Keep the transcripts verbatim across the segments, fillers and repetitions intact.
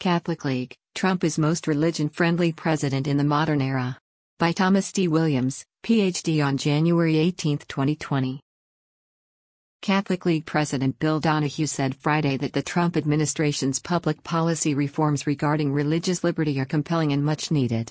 Catholic League, Trump is most religion-friendly president in the modern era. By Thomas D. Williams, P H D on January eighteenth, twenty twenty. Catholic League President Bill Donohue said Friday that the Trump administration's public policy reforms regarding religious liberty are compelling and much needed.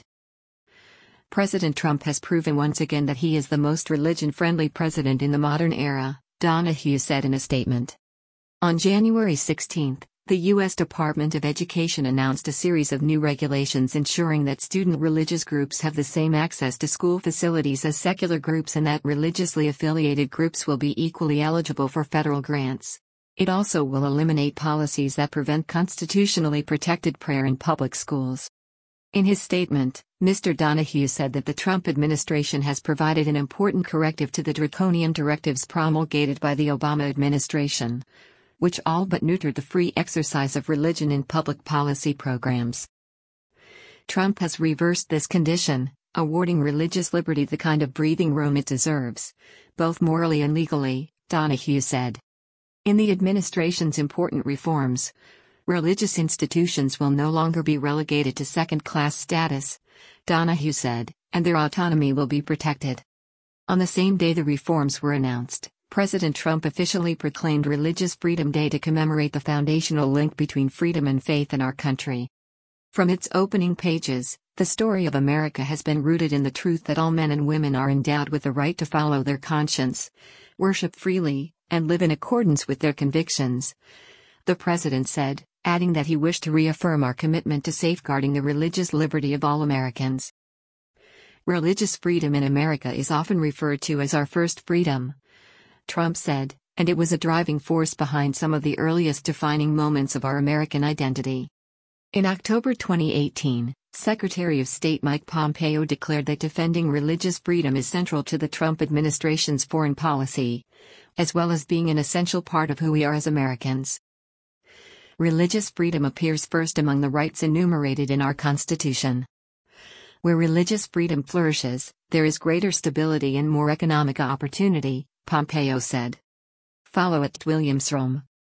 President Trump has proven once again that he is the most religion-friendly president in the modern era, Donohue said in a statement. On January sixteenth, the U S Department of Education announced a series of new regulations ensuring that student religious groups have the same access to school facilities as secular groups and that religiously affiliated groups will be equally eligible for federal grants. It also will eliminate policies that prevent constitutionally protected prayer in public schools. In his statement, Mister Donohue said that the Trump administration has provided an important corrective to the draconian directives promulgated by the Obama administration, which all but neutered the free exercise of religion in public policy programs. Trump has reversed this condition, awarding religious liberty the kind of breathing room it deserves, both morally and legally, Donohue said. In the administration's important reforms, religious institutions will no longer be relegated to second-class status, Donohue said, and their autonomy will be protected. On the same day the reforms were announced, President Trump officially proclaimed Religious Freedom Day to commemorate the foundational link between freedom and faith in our country. From its opening pages, the story of America has been rooted in the truth that all men and women are endowed with the right to follow their conscience, worship freely, and live in accordance with their convictions, the president said, adding that he wished to reaffirm our commitment to safeguarding the religious liberty of all Americans. Religious freedom in America is often referred to as our first freedom, Trump said, and it was a driving force behind some of the earliest defining moments of our American identity. In October twenty eighteen, Secretary of State Mike Pompeo declared that defending religious freedom is central to the Trump administration's foreign policy, as well as being an essential part of who we are as Americans. Religious freedom appears first among the rights enumerated in our Constitution. Where religious freedom flourishes, there is greater stability and more economic opportunity, Pompeo said. Follow at Williamsrom.